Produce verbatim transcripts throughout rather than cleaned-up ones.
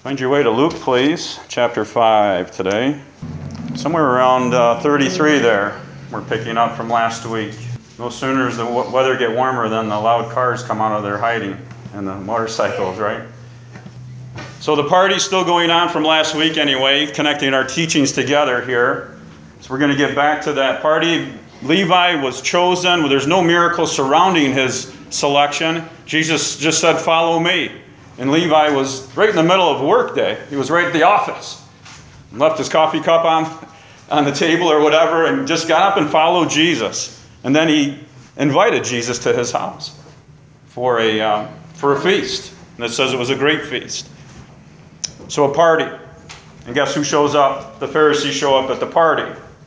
Find your way to Luke, please, chapter five today. Somewhere around uh, thirty-three there, we're picking up from last week. No sooner does the weather get warmer than the loud cars come out of their hiding and the motorcycles, right? So the party's still going on from last week anyway, connecting our teachings together here. So we're going to get back to that party. Levi was chosen. There's no miracle surrounding his selection. Jesus just said, "Follow me." And Levi was right in the middle of a work day. He was right at the office. Left his coffee cup on, on the table or whatever and just got up and followed Jesus. And then he invited Jesus to his house for a, uh, for a feast. And it says it was a great feast. So a party. And guess who shows up? The Pharisees show up at the party.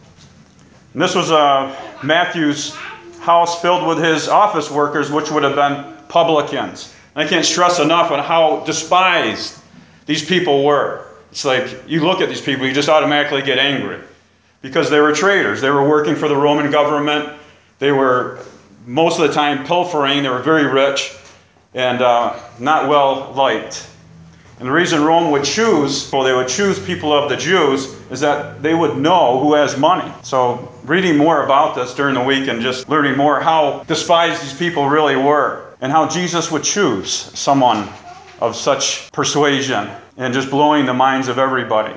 And this was uh, Matthew's house filled with his office workers, which would have been publicans. And I can't stress enough on how despised these people were. It's like you look at these people, you just automatically get angry because they were traitors. They were working for the Roman government. They were most of the time pilfering. They were very rich and uh, not well liked. And the reason Rome would choose, well, they would choose people of the Jews, is that they would know who has money. So reading more about this during the week and just learning more how despised these people really were and how Jesus would choose someone of such persuasion and just blowing the minds of everybody.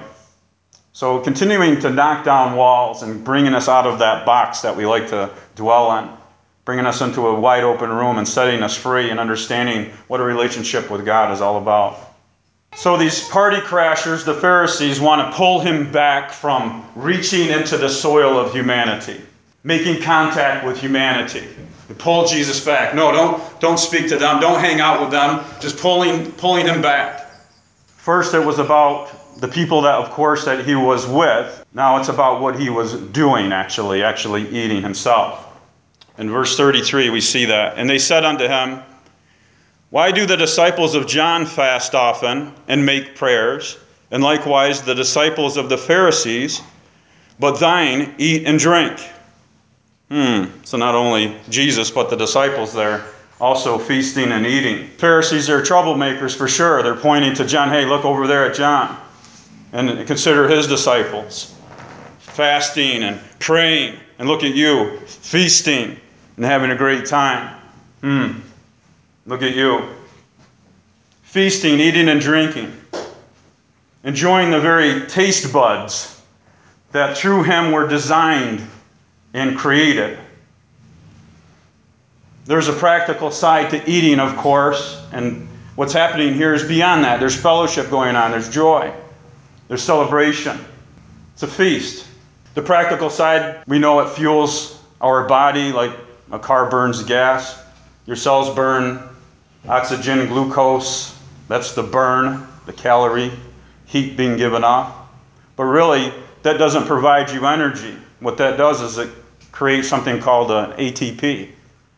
So continuing to knock down walls and bringing us out of that box that we like to dwell in, bringing us into a wide open room and setting us free and understanding what a relationship with God is all about. So these party crashers, the Pharisees, want to pull him back from reaching into the soil of humanity, making contact with humanity. And pull Jesus back. No, don't, don't speak to them. Don't hang out with them. Just pulling, pulling him back. First, it was about the people that, of course, that he was with. Now it's about what he was doing, actually, actually eating himself. In verse thirty-three, we see that. And they said unto him, "Why do the disciples of John fast often and make prayers, and likewise the disciples of the Pharisees, but thine eat and drink?" Hmm. So not only Jesus, but the disciples there also feasting and eating. Pharisees are troublemakers for sure. They're pointing to John. Hey, look over there at John. And consider his disciples. Fasting and praying. And look at you, feasting and having a great time. Hmm. Look at you. Feasting, eating, and drinking. Enjoying the very taste buds that through him were designed and created. There's a practical side to eating, of course, and what's happening here is beyond that. There's fellowship going on. There's joy. There's celebration. It's a feast. The practical side, we know it fuels our body like a car burns gas. Your cells burn oxygen, glucose. That's the burn, the calorie, heat being given off. But really, that doesn't provide you energy. What that does is it creates something called an A T P.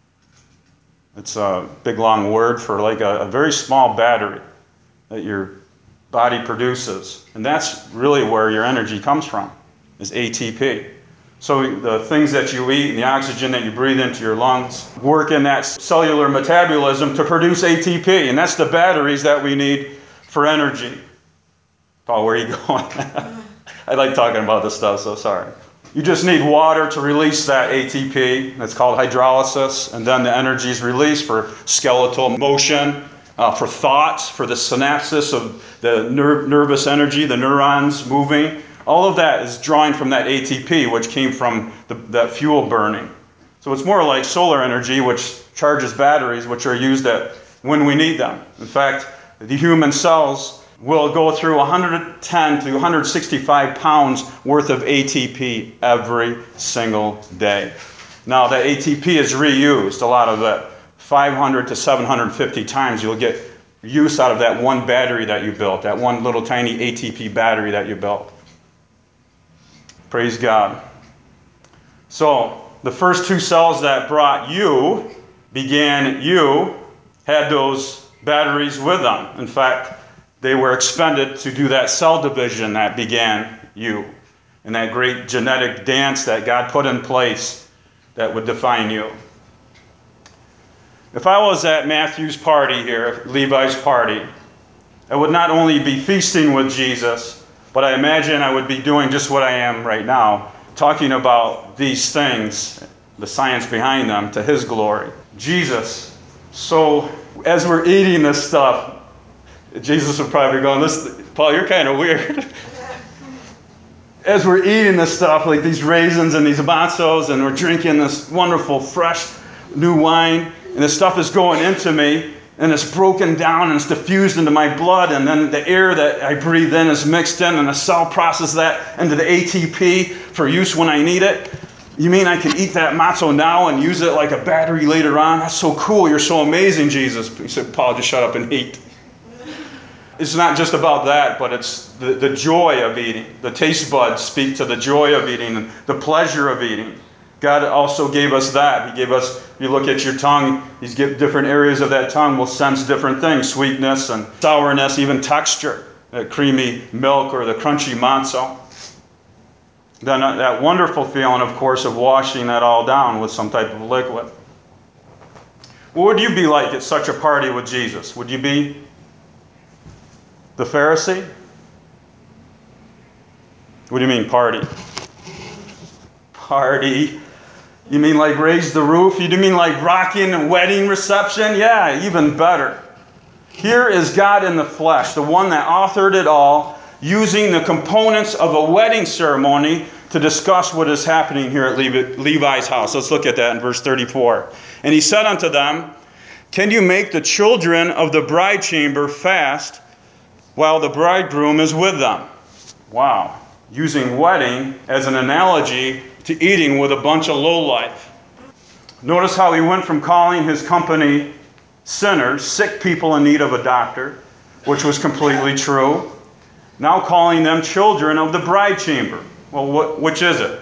It's a big long word for like a, a very small battery that your body produces. And that's really where your energy comes from, is A T P. So the things that you eat and the oxygen that you breathe into your lungs work in that cellular metabolism to produce A T P. And that's the batteries that we need for energy. Paul, where are you going? I like talking about this stuff, so sorry. You just need water to release that A T P. That's called hydrolysis. And then the energy is released for skeletal motion, uh, for thoughts, for the synapses of the ner- nervous energy, the neurons moving. All of that is drawing from that A T P, which came from the, that fuel burning. So it's more like solar energy, which charges batteries, which are used at when we need them. In fact, the human cells will go through one hundred ten to one hundred sixty-five pounds worth of A T P every single day. Now, that A T P is reused, a lot of it. five hundred to seven hundred fifty times you'll get use out of that one battery that you built, that one little tiny A T P battery that you built. Praise God. So, the first two cells that brought you, began you, had those batteries with them. In fact, they were expended to do that cell division that began you, and that great genetic dance that God put in place that would define you. If I was at Matthew's party here, Levi's party, I would not only be feasting with Jesus, but I imagine I would be doing just what I am right now, talking about these things, the science behind them, to his glory. Jesus. So as we're eating this stuff, Jesus would probably be going, "Listen, Paul, you're kind of weird." As we're eating this stuff, like these raisins and these matzos, and we're drinking this wonderful, fresh, new wine, and this stuff is going into me, and it's broken down, and it's diffused into my blood, and then the air that I breathe in is mixed in, and the cell processes that into the A T P for use when I need it. You mean I can eat that matzo now and use it like a battery later on? That's so cool. You're so amazing, Jesus. He said, "Paul, just shut up and eat." It's not just about that, but it's the, the joy of eating. The taste buds speak to the joy of eating and the pleasure of eating. God also gave us that. He gave us, if you look at your tongue, He's given different areas of that tongue will sense different things, sweetness and sourness, even texture, that creamy milk or the crunchy matzo. Then that wonderful feeling, of course, of washing that all down with some type of liquid. What would you be like at such a party with Jesus? Would you be the Pharisee? What do you mean, party? Party. You mean like raise the roof? You mean like rocking a wedding reception? Yeah, even better. Here is God in the flesh, the one that authored it all, using the components of a wedding ceremony to discuss what is happening here at Levi's house. Let's look at that in verse thirty-four. And he said unto them, "Can you make the children of the bride chamber fast while the bridegroom is with them?" Wow. Using wedding as an analogy to eating with a bunch of lowlife. Notice how he went from calling his company sinners, sick people in need of a doctor, which was completely true, now calling them children of the bride chamber. Well, what, which is it?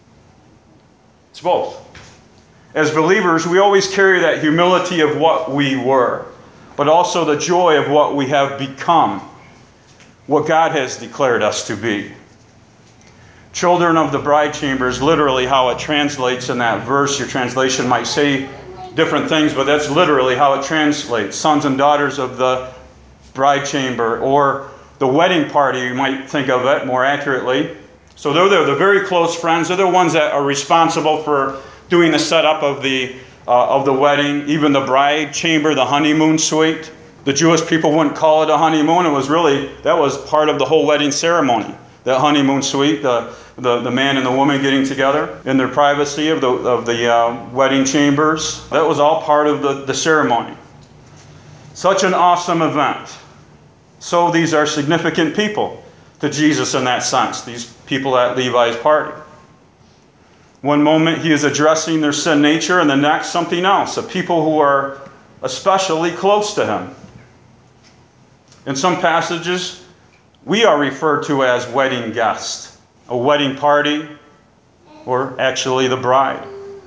It's both. As believers, we always carry that humility of what we were, but also the joy of what we have become, what God has declared us to be. Children of the bride chamber is literally how it translates in that verse. Your translation might say different things, but that's literally how it translates. Sons and daughters of the bride chamber, or the wedding party, you might think of it more accurately. So they're, they're the very close friends. They're the ones that are responsible for doing the setup of the, uh, of the wedding, even the bride chamber, the honeymoon suite. The Jewish people wouldn't call it a honeymoon. It was really, that was part of the whole wedding ceremony. The honeymoon suite, the, the, the man and the woman getting together in their privacy of the, of the uh, wedding chambers. That was all part of the, the ceremony. Such an awesome event. So these are significant people to Jesus in that sense, these people at Levi's party. One moment he is addressing their sin nature, and the next something else, a people who are especially close to him. In some passages, we are referred to as wedding guests, a wedding party, or actually the bride.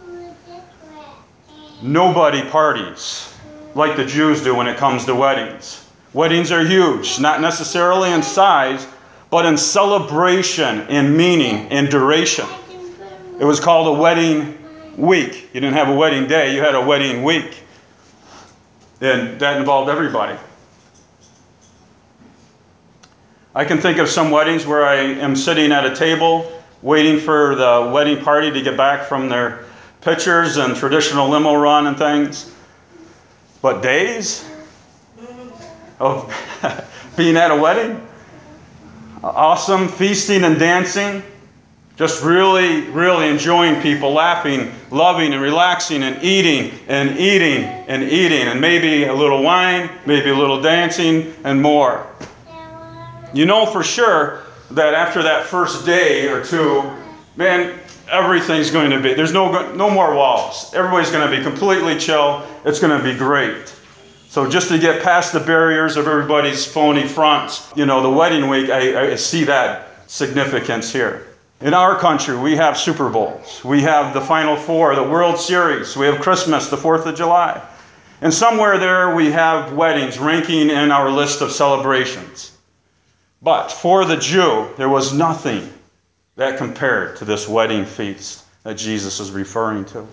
Nobody parties like the Jews do when it comes to weddings. Weddings are huge, not necessarily in size, but in celebration, in meaning, in duration. It was called a wedding week. You didn't have a wedding day, you had a wedding week. And that involved everybody. I can think of some weddings where I am sitting at a table waiting for the wedding party to get back from their pictures and traditional limo run and things. But days of being at a wedding, awesome feasting and dancing, just really, really enjoying people, laughing, loving, and relaxing, and eating, and eating, and eating, and maybe a little wine, maybe a little dancing, and more. You know for sure that after that first day or two, man, everything's going to be, there's no, no more walls. Everybody's going to be completely chill. It's going to be great. So just to get past the barriers of everybody's phony fronts, you know, the wedding week, I, I see that significance here. In our country, we have Super Bowls. We have the Final Four, the World Series. We have Christmas, the fourth of July. And somewhere there we have weddings ranking in our list of celebrations. But for the Jew, there was nothing that compared to this wedding feast that Jesus is referring to.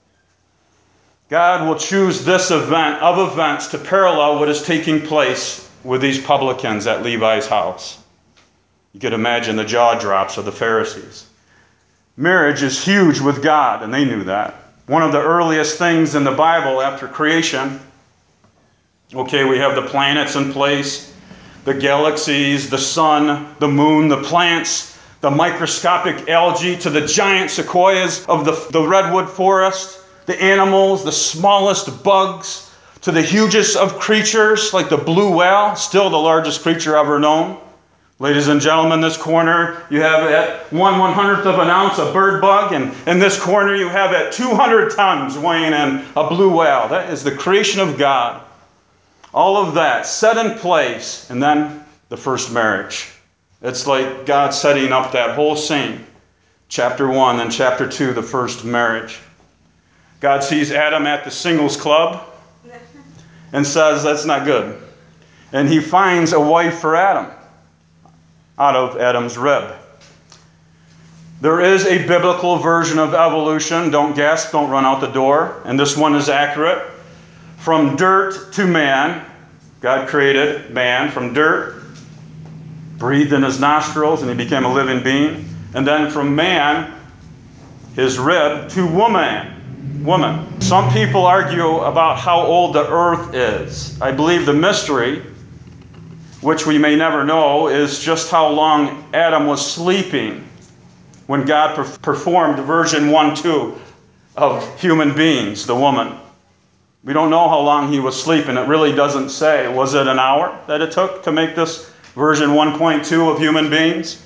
God will choose this event of events to parallel what is taking place with these publicans at Levi's house. You could imagine the jaw drops of the Pharisees. Marriage is huge with God, and they knew that. One of the earliest things in the Bible after creation, okay, we have the planets in place, the galaxies, the sun, the moon, the plants, the microscopic algae to the giant sequoias of the, the redwood forest, the animals, the smallest bugs, to the hugest of creatures like the blue whale, still the largest creature ever known. Ladies and gentlemen, this corner you have at one one hundredth of an ounce a bird bug, and in this corner you have at two hundred tons weighing in a blue whale. That is the creation of God. All of that set in place, and then the first marriage. It's like God setting up that whole scene. Chapter one, then chapter two, the first marriage. God sees Adam at the singles club and says, that's not good. And he finds a wife for Adam out of Adam's rib. There is a biblical version of evolution. Don't gasp, don't run out the door. And this one is accurate. From dirt to man, God created man from dirt, breathed in his nostrils, and he became a living being. And then from man, his rib, to woman. Woman. Some people argue about how old the earth is. I believe the mystery, which we may never know, is just how long Adam was sleeping when God per- performed version one two of human beings, the woman. We don't know how long he was sleeping. It really doesn't say. Was it an hour that it took to make this version one point two of human beings?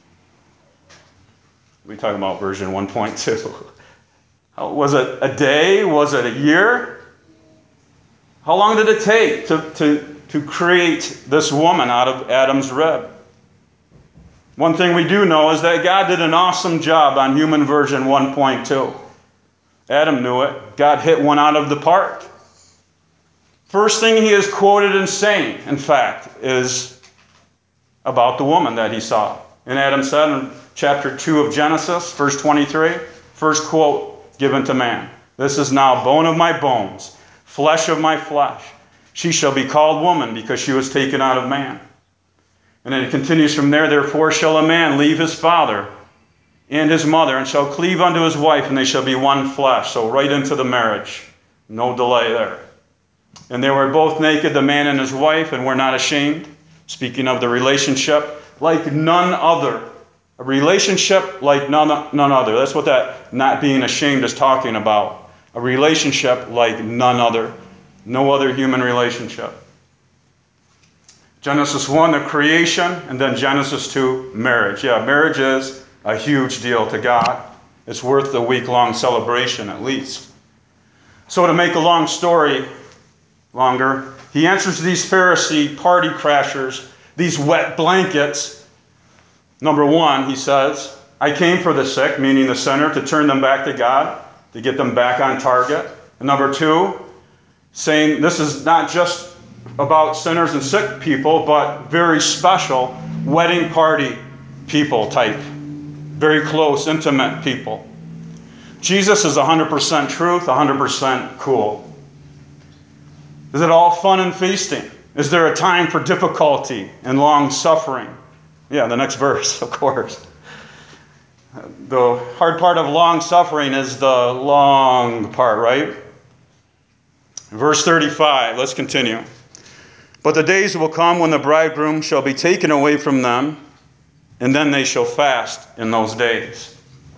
We're talking about version one point two. Was it a day? Was it a year? How long did it take to, to, to create this woman out of Adam's rib? One thing we do know is that God did an awesome job on human version one point two. Adam knew it. God hit one out of the park. First thing he is quoted in saying, in fact, is about the woman that he saw. And Adam said in chapter two of Genesis, verse twenty-three, first quote given to man. This is now bone of my bones, flesh of my flesh. She shall be called woman because she was taken out of man. And then it continues from there, therefore shall a man leave his father and his mother and shall cleave unto his wife, and they shall be one flesh. So right into the marriage. No delay there. And they were both naked, the man and his wife, and were not ashamed. Speaking of the relationship, like none other. A relationship like none, none other. That's what that not being ashamed is talking about. A relationship like none other. No other human relationship. Genesis one, the creation, and then Genesis two, marriage. Yeah, marriage is a huge deal to God. It's worth the week-long celebration at least. So to make a long story longer, he answers these Pharisee party crashers, these wet blankets. Number one, he says, I came for the sick, meaning the sinner, to turn them back to God, to get them back on target. And number two, saying this is not just about sinners and sick people, but very special wedding party people type. Very close, intimate people. Jesus is one hundred percent truth, one hundred percent cool. Is it all fun and feasting? Is there a time for difficulty and long suffering? Yeah, the next verse, of course. The hard part of long suffering is the long part, right? Verse thirty-five, let's continue. But the days will come when the bridegroom shall be taken away from them, and then they shall fast in those days.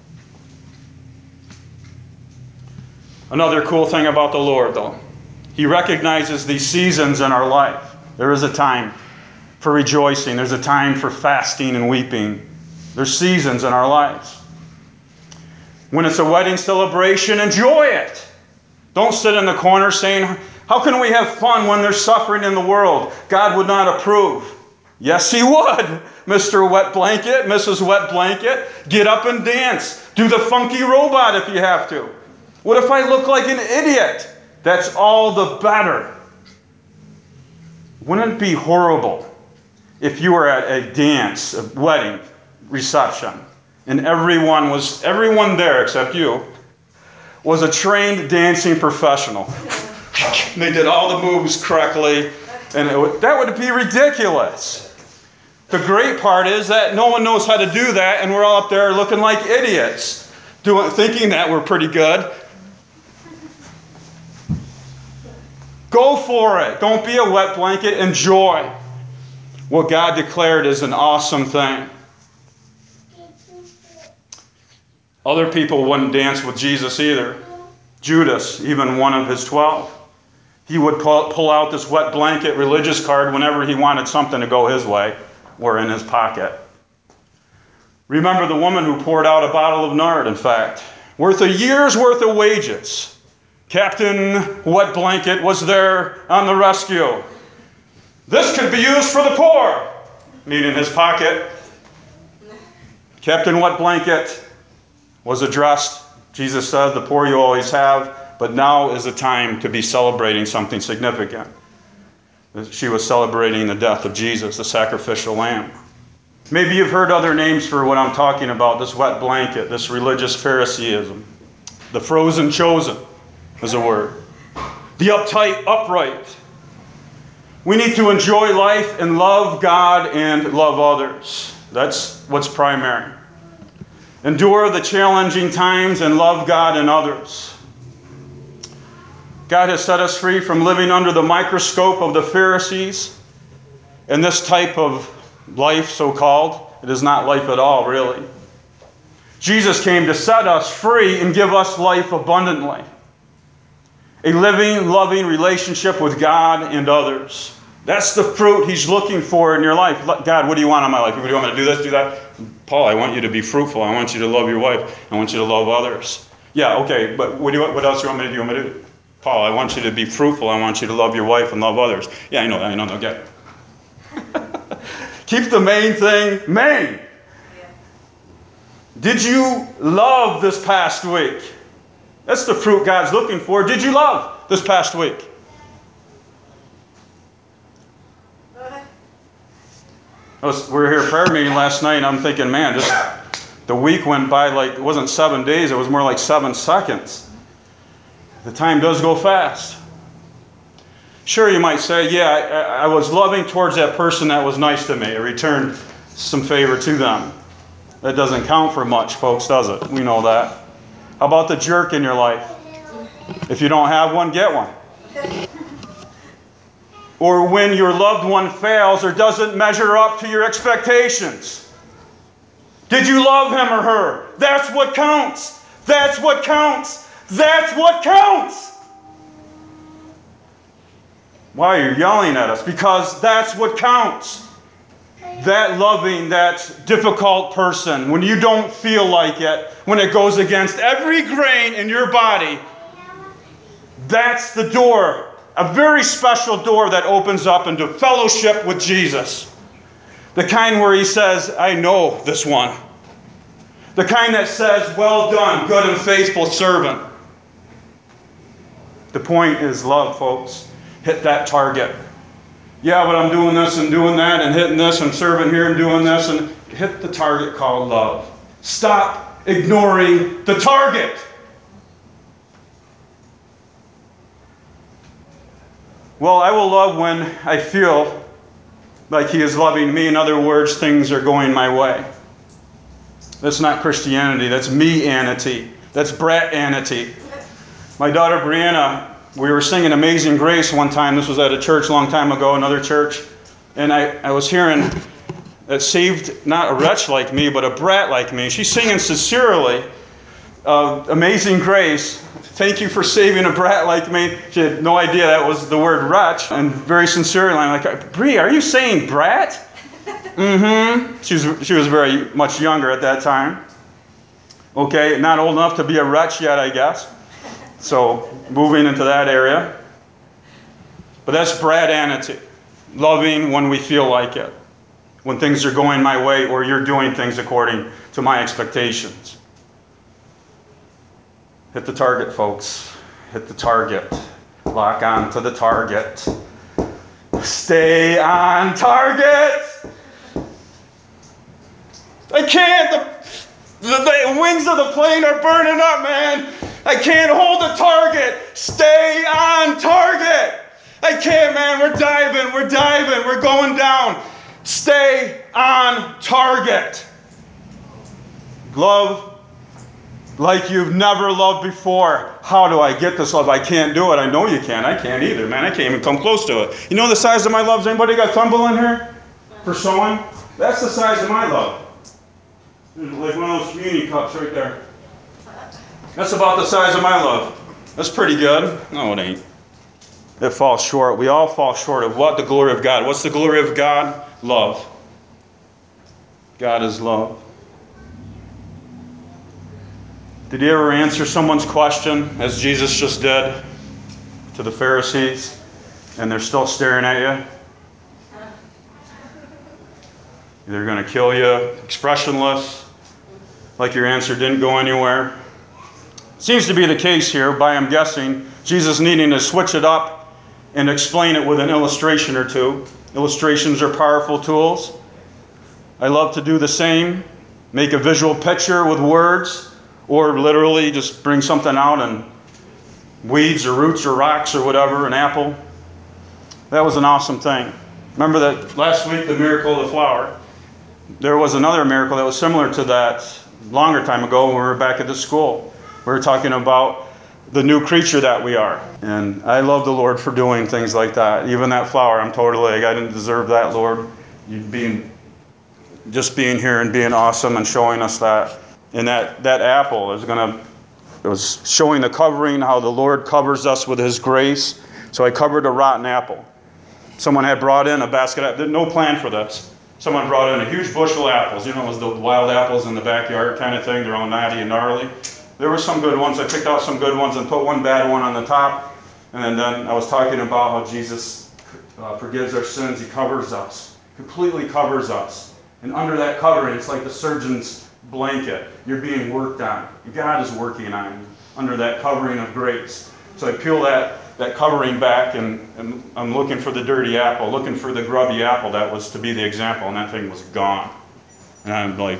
Another cool thing about the Lord, though, he recognizes these seasons in our life. There is a time for rejoicing. There's a time for fasting and weeping. There's seasons in our lives. When it's a wedding celebration, enjoy it. Don't sit in the corner saying, how can we have fun when there's suffering in the world? God would not approve. Yes, he would. Mister Wet Blanket, Missus Wet Blanket, get up and dance. Do the funky robot if you have to. What if I look like an idiot? That's all the better. Wouldn't it be horrible if you were at a dance, a wedding reception, and everyone was, everyone there except you, was a trained dancing professional. They did all the moves correctly. And it would, that would be ridiculous. The great part is that no one knows how to do that, and we're all up there looking like idiots, doing, thinking that we're pretty good. Go for it. Don't be a wet blanket. Enjoy what God declared is an awesome thing. Other people wouldn't dance with Jesus either. Judas, even one of his twelve. He would pull, pull out this wet blanket religious card whenever he wanted something to go his way or in his pocket. Remember the woman who poured out a bottle of nard, in fact, worth a year's worth of wages. Captain Wet Blanket was there on the rescue. This could be used for the poor. Meaning his pocket. Captain Wet Blanket was addressed. Jesus said, the poor you always have, but now is the time to be celebrating something significant. She was celebrating the death of Jesus, the sacrificial lamb. Maybe you've heard other names for what I'm talking about, this wet blanket, this religious Phariseeism. The frozen chosen is a word. The uptight upright. We need to enjoy life and love God and love others. That's what's primary. Endure the challenging times and love God and others. God has set us free from living under the microscope of the Pharisees and this type of life, so-called. It is not life at all, really. Jesus came to set us free and give us life abundantly. A living, loving relationship with God and others. That's the fruit he's looking for in your life. God, what do you want in my life? Do you want me to do this, do that? Paul, I want you to be fruitful. I want you to love your wife. I want you to love others. Yeah, okay, but what, do you, what else do you want me to do? You want me to do? Paul, I want you to be fruitful. I want you to love your wife and love others. Yeah, I know that. I know, no, get it. Keep the main thing main. Did you love this past week? That's the fruit God's looking for. Did you love this past week? I was, we were here at prayer meeting last night, and I'm thinking, man, just the week went by like, it wasn't seven days, it was more like seven seconds. The time does go fast. Sure, you might say, yeah, I, I was loving towards that person that was nice to me. I returned some favor to them. That doesn't count for much, folks, does it? We know that. How about the jerk in your life? If you don't have one, get one. Or when your loved one fails or doesn't measure up to your expectations. Did you love him or her? That's what counts. That's what counts. That's what counts. Why are you yelling at us? Because that's what counts. That loving, that difficult person, when you don't feel like it, when it goes against every grain in your body, that's the door. A very special door that opens up into fellowship with Jesus. The kind where he says, I know this one. The kind that says, well done, good and faithful servant. The point is love, folks. Hit that target. Yeah, but I'm doing this and doing that and hitting this and serving here and doing this. And hit the target called love. Stop ignoring the target. Well, I will love when I feel like he is loving me. In other words, things are going my way. That's not Christianity. That's me-anity. That's brat-anity. My daughter Brianna, we were singing Amazing Grace one time. This was at a church a long time ago, another church. And I, I was hearing that saved not a wretch like me, but a brat like me. She's singing sincerely, uh, Amazing Grace. Thank you for saving a brat like me. She had no idea that was the word wretch. And very sincerely, I'm like, Bri, are you saying brat? Mm-hmm. She was, she was very much younger at that time. Okay, not old enough to be a wretch yet, I guess. So, moving into that area. But that's brat-anity. Loving when we feel like it. When things are going my way or you're doing things according to my expectations. Hit the target, folks. Hit the target. Lock on to the target. Stay on target! I can't! The, the, the wings of the plane are burning up, man! I can't hold the target! Stay on target! I can't, man. We're diving. We're diving. We're going down. Stay on target. Love like you've never loved before. How do I get this love? I can't do it. I know you can. I can't either, man. I can't even come close to it. You know the size of my love? Has anybody got tumble in here for sewing? That's the size of my love. Like one of those community cups right there. That's about the size of my love. That's pretty good. No, it ain't. It falls short. We all fall short of what? The glory of God. What's the glory of God? Love. God is love. Did you ever answer someone's question, as Jesus just did to the Pharisees, and they're still staring at you? They're going to kill you, expressionless, like your answer didn't go anywhere. Seems to be the case here, by I'm guessing, Jesus needing to switch it up and explain it with an illustration or two. Illustrations are powerful tools. I love to do the same, make a visual picture with words, or literally just bring something out and weeds or roots or rocks or whatever, an apple. That was an awesome thing. Remember that last week, the miracle of the flower? There was another miracle that was similar to that longer time ago when we were back at the school. We were talking about the new creature that we are. And I love the Lord for doing things like that. Even that flower, I'm totally like, I didn't deserve that, Lord. You being, just being here and being awesome and showing us that. And that, that apple is going to, it was showing the covering, how the Lord covers us with his grace. So I covered a rotten apple. Someone had brought in a basket, of, no plan for this. Someone brought in a huge bushel of apples. You know, it was the wild apples in the backyard kind of thing. They're all natty and gnarly. There were some good ones. I picked out some good ones and put one bad one on the top. And then I was talking about how Jesus uh, forgives our sins. He covers us, completely covers us. And under that covering, it's like the surgeon's blanket. You're being worked on. God is working on you under that covering of grace. So I peel that, that covering back, and, and I'm looking for the dirty apple, looking for the grubby apple that was to be the example, and that thing was gone. And I'm like,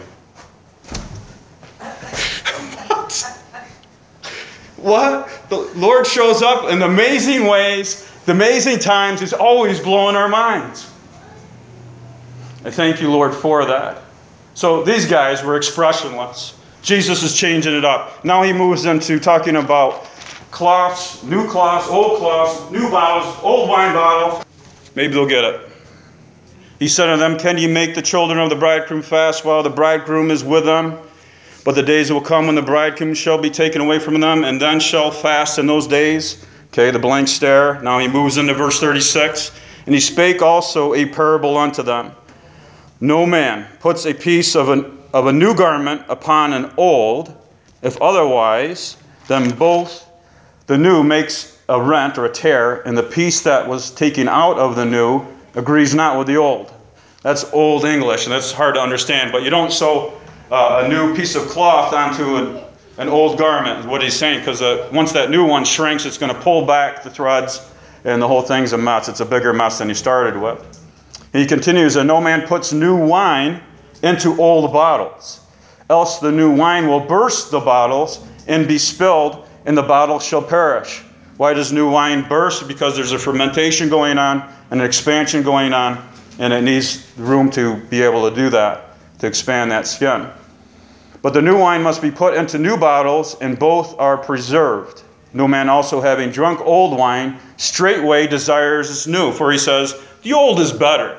what? The Lord shows up in amazing ways, the amazing times. He's always blowing our minds. I thank you, Lord, for that. So these guys were expressionless. Jesus is changing it up. Now he moves into talking about cloths, new cloths, old cloths, new bottles, old wine bottles. Maybe they'll get it. He said to them, can you make the children of the bridegroom fast while the bridegroom is with them? But the days will come when the bridegroom shall be taken away from them, and then shall fast in those days. Okay, the blank stare. Now he moves into verse thirty-six. And he spake also a parable unto them. No man puts a piece of, an, of a new garment upon an old, if otherwise, then both the new makes a rent or a tear, and the piece that was taken out of the new agrees not with the old. That's old English, and that's hard to understand. But you don't sew uh, a new piece of cloth onto an, an old garment, is what he's saying, because uh, once that new one shrinks, it's going to pull back the threads, and the whole thing's a mess. It's a bigger mess than he started with. He continues, and no man puts new wine into old bottles, else the new wine will burst the bottles and be spilled, and the bottle shall perish. Why does new wine burst? Because there's a fermentation going on and an expansion going on, and it needs room to be able to do that, to expand that skin. But the new wine must be put into new bottles, and both are preserved. No man also having drunk old wine straightway desires new, for he says, the old is better.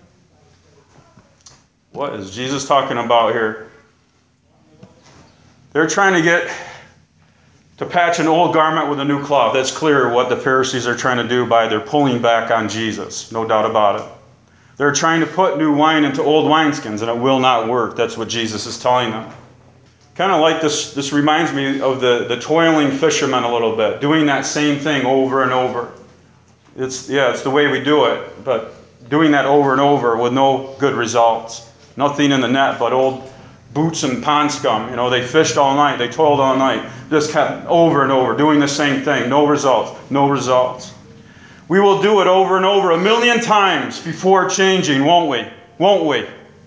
What is Jesus talking about here? They're trying to get to patch an old garment with a new cloth. That's clear what the Pharisees are trying to do by their pulling back on Jesus. No doubt about it. They're trying to put new wine into old wineskins, and it will not work. That's what Jesus is telling them. Kind of like this, this reminds me of the, the toiling fishermen a little bit, doing that same thing over and over. It's, yeah, it's the way we do it, but doing that over and over with no good results. Nothing in the net but old boots and pond scum. You know, they fished all night, they toiled all night, just kept over and over, doing the same thing. No results, no results. We will do it over and over a million times before changing, won't we? Won't we?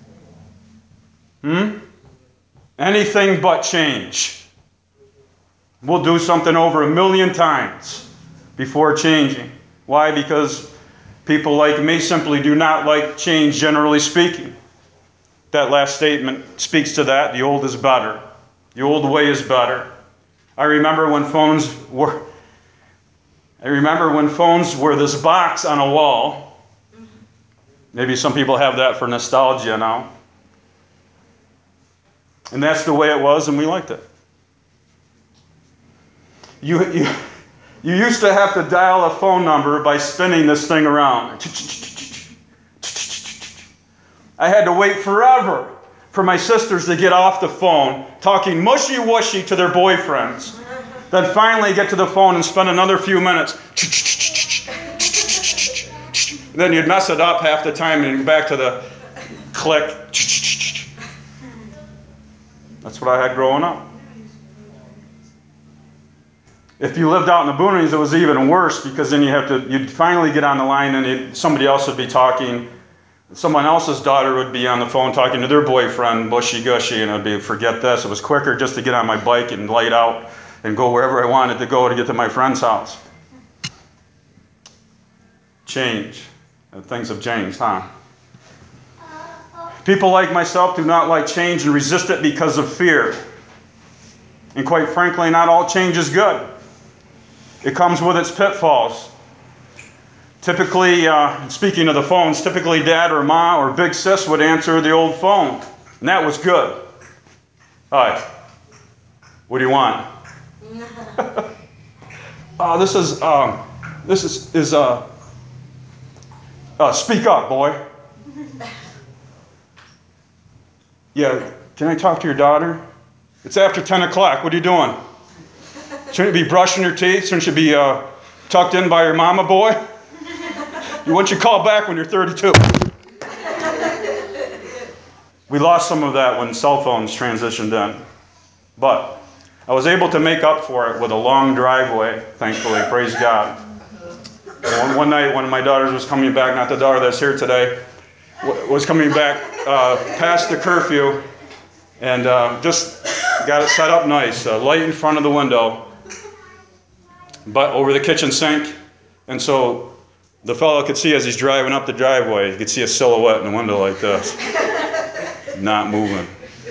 Hmm? Anything but change. We'll do something over a million times before changing. Why? Because people like me simply do not like change, generally speaking. That last statement speaks to that. The old is better. The old way is better. I remember when phones were I remember when phones were this box on a wall. Maybe some people have that for nostalgia now. And that's the way it was, and we liked it. You, you, you used to have to dial a phone number by spinning this thing around. I had to wait forever for my sisters to get off the phone talking mushy-washy to their boyfriends. Then finally get to the phone and spend another few minutes. Then you'd mess it up half the time and go back to the click. That's what I had growing up. If you lived out in the boonies, it was even worse, because then you have to, you'd finally get on the line and it, somebody else would be talking. Someone else's daughter would be on the phone talking to their boyfriend, bushy-gushy, and I'd be, forget this. It was quicker just to get on my bike and light out and go wherever I wanted to go to get to my friend's house. Change. Things have changed, huh? People like myself do not like change and resist it because of fear. And quite frankly, not all change is good. It comes with its pitfalls. Typically, uh, speaking of the phones, typically dad or ma or big sis would answer the old phone. And that was good. Hi. What do you want? uh, this is, um, this is, is uh, uh, speak up, boy. Yeah, can I talk to your daughter? It's after ten o'clock. What are you doing? Shouldn't you be brushing your teeth? Shouldn't you be uh, tucked in by your mama, boy? You want you call back when you're thirty-two. We lost some of that when cell phones transitioned in. But I was able to make up for it with a long driveway, thankfully. Praise God. One, one night, one of my daughters was coming back, not the daughter that's here today, was coming back uh, past the curfew, and uh, just got it set up nice. Uh, light in front of the window, but over the kitchen sink. And so the fellow could see as he's driving up the driveway, he could see a silhouette in the window like this, not moving.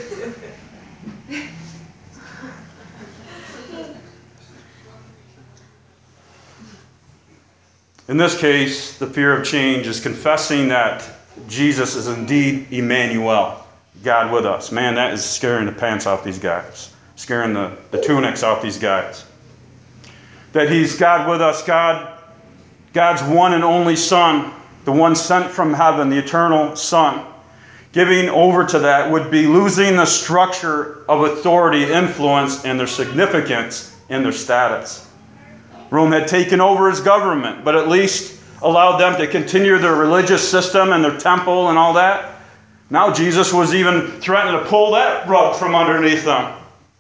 In this case, the fear of change is confessing that Jesus is indeed Emmanuel, God with us. Man, that is scaring the pants off these guys, scaring the, the tunics off these guys. That he's God with us, God, God's one and only Son, the one sent from heaven, the eternal Son. Giving over to that would be losing the structure of authority, influence, and their significance and their status. Rome had taken over his government, but at least allowed them to continue their religious system and their temple and all that. Now Jesus was even threatening to pull that rug from underneath them.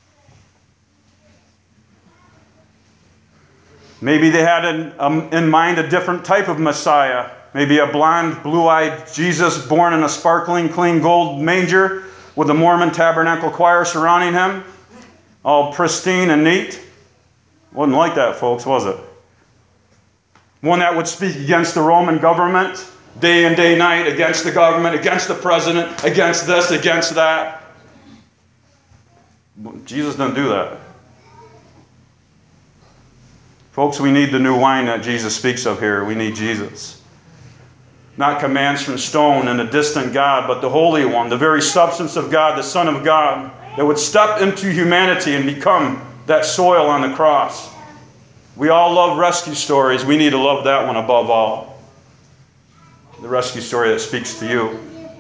Maybe they had in, um, in mind a different type of Messiah. Maybe a blonde, blue-eyed Jesus born in a sparkling, clean gold manger with the Mormon Tabernacle Choir surrounding him, all pristine and neat. Wasn't like that, folks, was it? One that would speak against the Roman government, day and day night, against the government, against the president, against this, against that. Jesus didn't do that. Folks, we need the new wine that Jesus speaks of here. We need Jesus. Not commands from stone and a distant God, but the Holy One, the very substance of God, the Son of God, that would step into humanity and become that soil on the cross. We all love rescue stories. We need to love that one above all. The rescue story that speaks to you.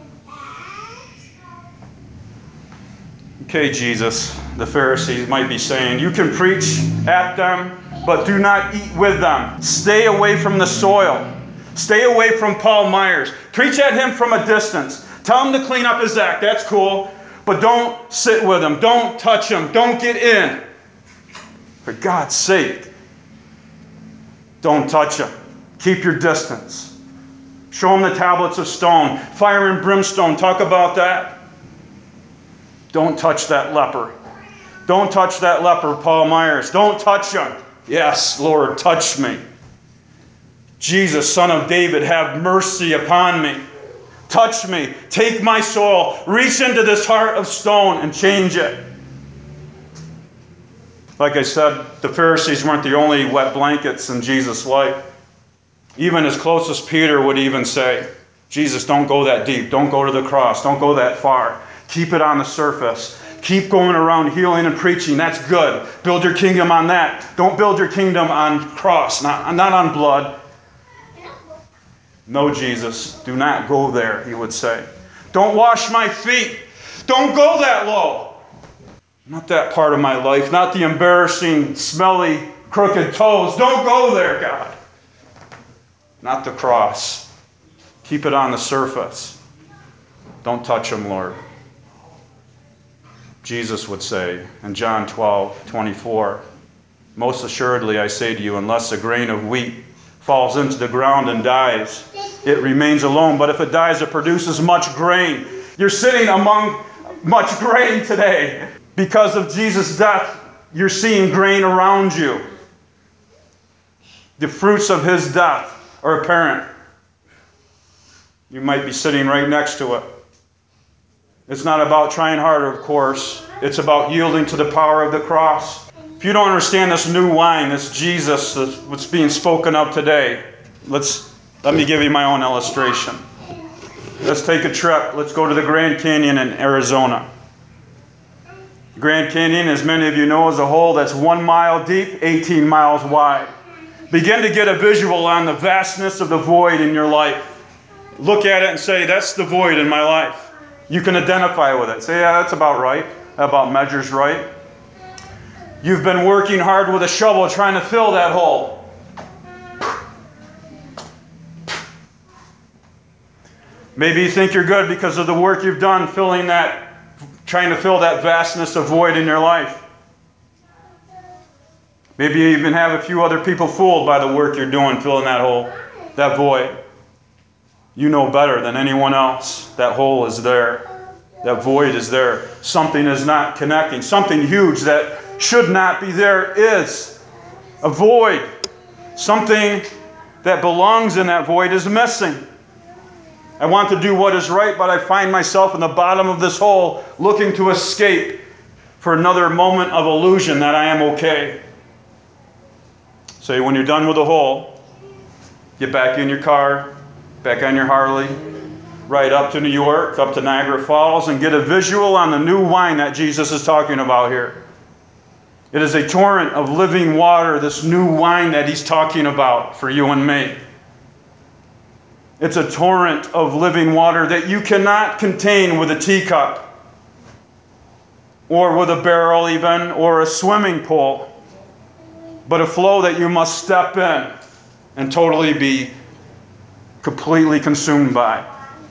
Okay, Jesus, the Pharisees might be saying, you can preach at them, but do not eat with them. Stay away from the soil. Stay away from Paul Myers. Preach at him from a distance. Tell him to clean up his act. That's cool. But don't sit with him. Don't touch him. Don't get in. For God's sake, don't touch him. Keep your distance. Show him the tablets of stone. Fire and brimstone. Talk about that. Don't touch that leper. Don't touch that leper, Paul Myers. Don't touch him. Yes, Lord, touch me. Jesus, Son of David, have mercy upon me. Touch me. Take my soul. Reach into this heart of stone and change it. Like I said, the Pharisees weren't the only wet blankets in Jesus' life. Even his closest Peter would even say, Jesus, don't go that deep. Don't go to the cross. Don't go that far. Keep it on the surface. Keep going around healing and preaching. That's good. Build your kingdom on that. Don't build your kingdom on cross, not, not on blood. No, Jesus, do not go there, he would say. Don't wash my feet. Don't go that low. Not that part of my life. Not the embarrassing, smelly, crooked toes. Don't go there, God. Not the cross. Keep it on the surface. Don't touch him, Lord. Jesus would say in John twelve twenty-four, most assuredly I say to you, unless a grain of wheat falls into the ground and dies, it remains alone. But if it dies, it produces much grain. You're sitting among much grain today. Because of Jesus' death, you're seeing grain around you. The fruits of his death are apparent. You might be sitting right next to it. It's not about trying harder, of course. It's about yielding to the power of the cross. If you don't understand this new wine, this Jesus, this, what's being spoken of today, let's let me give you my own illustration. Let's take a trip. Let's go to the Grand Canyon in Arizona. Grand Canyon, as many of you know, is a hole that's one mile deep, eighteen miles wide. Begin to get a visual on the vastness of the void in your life. Look at it and say, that's the void in my life. You can identify with it. Say, yeah, that's about right. That about measures right. You've been working hard with a shovel trying to fill that hole. Maybe you think you're good because of the work you've done filling that, trying to fill that vastness of void in your life. Maybe you even have a few other people fooled by the work you're doing filling that hole, that void. You know better than anyone else. That hole is there. That void is there. Something is not connecting. Something huge that should not be there is. A void. Something that belongs in that void is missing. I want to do what is right, but I find myself in the bottom of this hole looking to escape for another moment of illusion that I am okay. So when you're done with the hole, get back in your car, back on your Harley, right up to New York, up to Niagara Falls, and get a visual on the new wine that Jesus is talking about here. It is a torrent of living water, this new wine that he's talking about for you and me. It's a torrent of living water that you cannot contain with a teacup, or with a barrel even, or a swimming pool, but a flow that you must step in and totally be completely consumed by.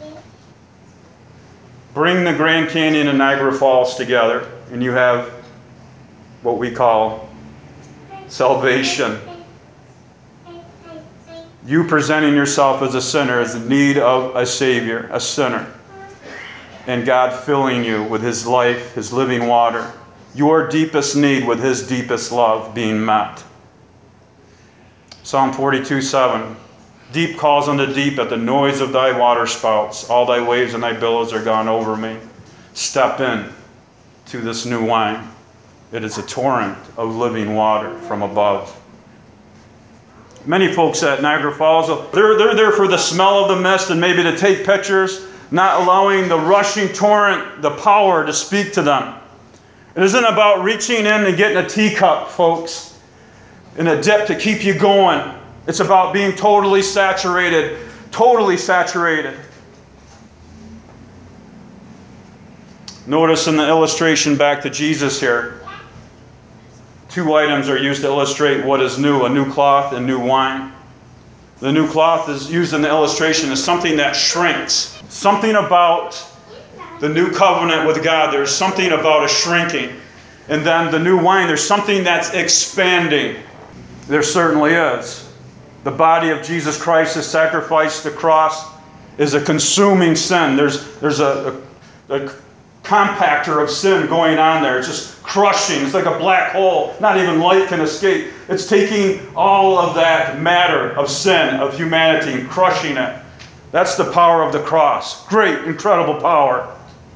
Bring the Grand Canyon and Niagara Falls together, and you have what we call salvation. You presenting yourself as a sinner, as in need of a Savior, a sinner, and God filling you with his life, his living water, your deepest need with his deepest love being met. Psalm forty-two seven. Deep calls unto deep at the noise of thy waterspouts. All thy waves and thy billows are gone over me. Step in to this new wine. It is a torrent of living water from above. Many folks at Niagara Falls, they're, they're there for the smell of the mist and maybe to take pictures, not allowing the rushing torrent, the power to speak to them. It isn't about reaching in and getting a teacup, folks, and a dip to keep you going. It's about being totally saturated, totally saturated. Notice in the illustration back to Jesus here, two items are used to illustrate what is new, a new cloth and new wine. The new cloth is used in the illustration as something that shrinks. Something about the new covenant with God, there's something about a shrinking. And then the new wine, there's something that's expanding. There certainly is. The body of Jesus Christ, his sacrifice, the cross, is a consuming sin. There's, there's a, a, a compactor of sin going on there. It's just crushing. It's like a black hole. Not even light can escape. It's taking all of that matter of sin, of humanity, and crushing it. That's the power of the cross. Great, incredible power.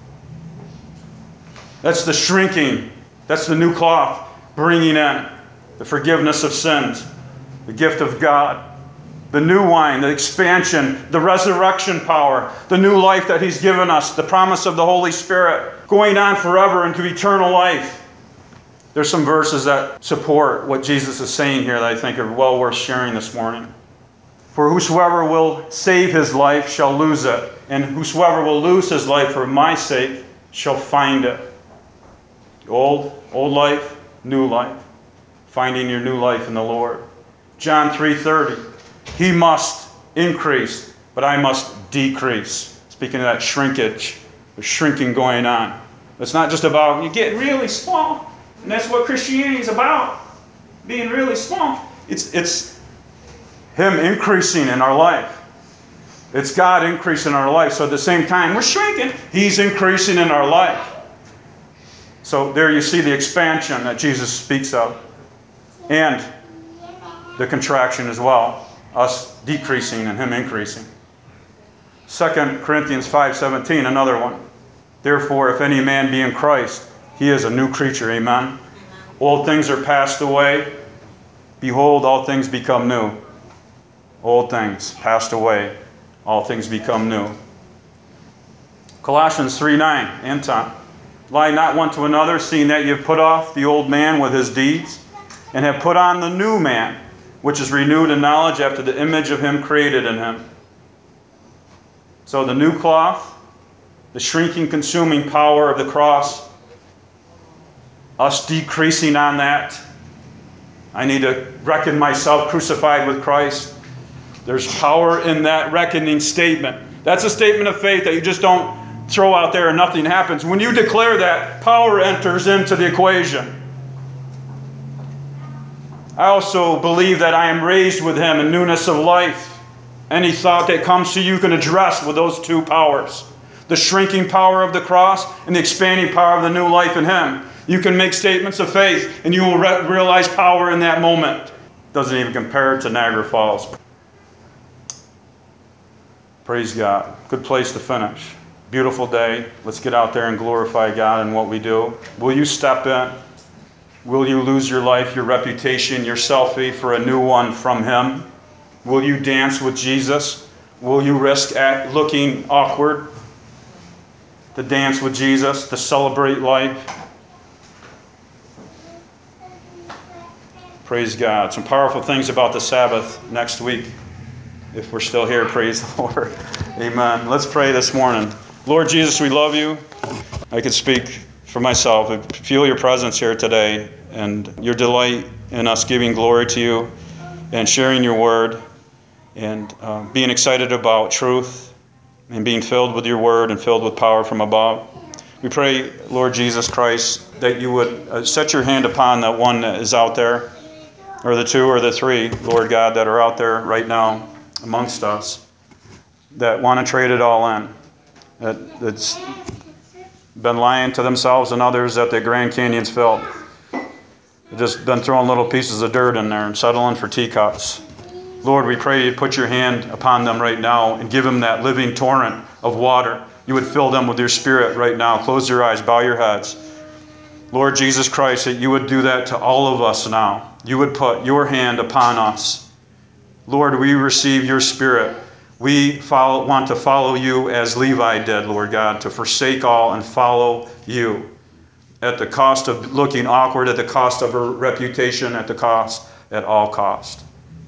That's the shrinking. That's the new cloth bringing in the forgiveness of sins, the gift of God, the new wine, the expansion, the resurrection power, the new life that He's given us, the promise of the Holy Spirit, going on forever into eternal life. There's some verses that support what Jesus is saying here that I think are well worth sharing this morning. For whosoever will save his life shall lose it, and whosoever will lose his life for my sake shall find it. Old, old life, new life. Finding your new life in the Lord. John three thirty. He must increase, but I must decrease. Speaking of that shrinkage, the shrinking going on. It's not just about you get really small. And that's what Christianity is about. Being really small. It's, it's Him increasing in our life. It's God increasing in our life. So at the same time, we're shrinking. He's increasing in our life. So there you see the expansion that Jesus speaks of. And the contraction as well. Us decreasing and Him increasing. Second Corinthians five seventeen, another one. Therefore, if any man be in Christ, he is a new creature. Amen. Old things are passed away. Behold, all things become new. Old things passed away. All things become new. Colossians three nine, Anton. Lie not one to another, seeing that you have put off the old man with his deeds, and have put on the new man, which is renewed in knowledge after the image of Him created in Him. So the new cloth, the shrinking, consuming power of the cross, us decreasing on that. I need to reckon myself crucified with Christ. There's power in that reckoning statement. That's a statement of faith that you just don't throw out there and nothing happens. When you declare that, power enters into the equation. I also believe that I am raised with Him in newness of life. Any thought that comes to you, you can address with those two powers. The shrinking power of the cross and the expanding power of the new life in Him. You can make statements of faith and you will re- realize power in that moment. Doesn't even compare to Niagara Falls. Praise God. Good place to finish. Beautiful day. Let's get out there and glorify God in what we do. Will you step in? Will you lose your life, your reputation, your selfie for a new one from Him? Will you dance with Jesus? Will you risk at looking awkward to dance with Jesus, to celebrate life? Praise God. Some powerful things about the Sabbath next week. If we're still here, praise the Lord. Amen. Let's pray this morning. Lord Jesus, we love You. I could speak for myself. I feel Your presence here today and Your delight in us giving glory to You and sharing Your word and uh, being excited about truth and being filled with Your word and filled with power from above. We pray, Lord Jesus Christ, that You would uh, set Your hand upon that one that is out there, or the two or the three, Lord God, that are out there right now amongst us that want to trade it all in. That, that's been lying to themselves and others that the Grand Canyon's filled. They've just been throwing little pieces of dirt in there and settling for teacups. Lord, we pray You put Your hand upon them right now and give them that living torrent of water. You would fill them with Your Spirit right now. Close your eyes, bow your heads. Lord Jesus Christ, that You would do that to all of us now. You would put Your hand upon us. Lord, we receive Your Spirit. We follow, want to follow You as Levi did, Lord God, to forsake all and follow You at the cost of looking awkward, at the cost of our reputation, at the cost, at all cost.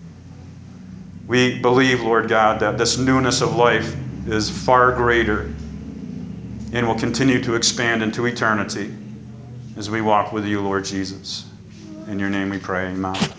We believe, Lord God, that this newness of life is far greater and will continue to expand into eternity as we walk with You, Lord Jesus. In Your name we pray, amen.